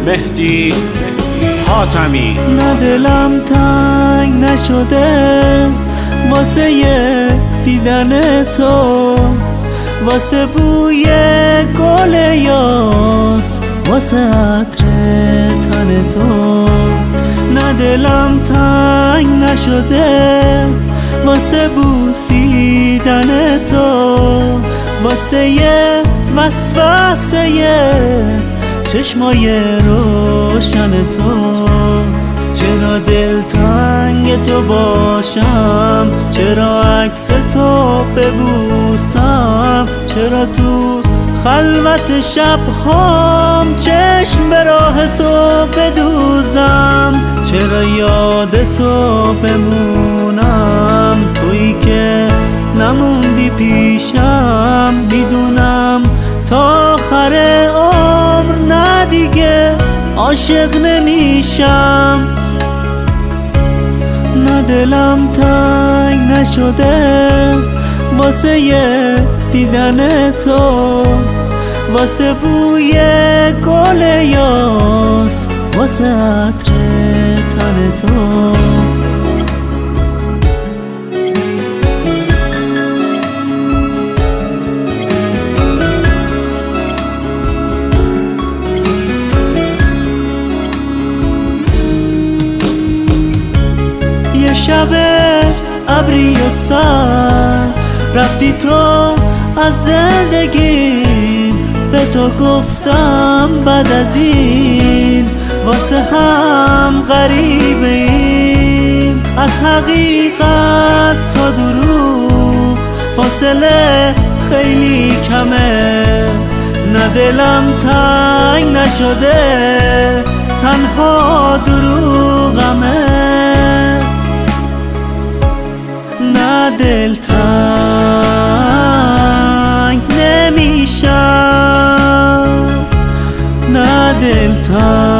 مهدی حاتمی. نه دلم تنگ نشده واسه دیدن تو، واسه بوی گل یاس، واسه عطر تن تو. نه دلم تنگ نشده واسه بوسیدن تو، واسه وسوسه چشمای روشن تو. چرا دلتنگ تو باشم، چرا عکس تو ببوسم، چرا تو خلوت شبهام چشم به راه تو بدوزم، چرا یاد تو بمونم، تویی که نموندی پیشم. میدونم تا آخر عمر نه دیگه عاشق نمیشم. نه دلم تنگ نشده واسه دیدن تو، واسه بوی گل یاس، واسه عطر تن تو. یه شب ابری و سر رفتی تو از زندگی، به تو گفتم بعد از این واسه هم غریبه ایم. از حقیقت تا دروغ فاصله خیلی کمه. نه دلم تنگ نشده تنها دروغمه. نه دل تنگ نمیشم، نه دل تنگ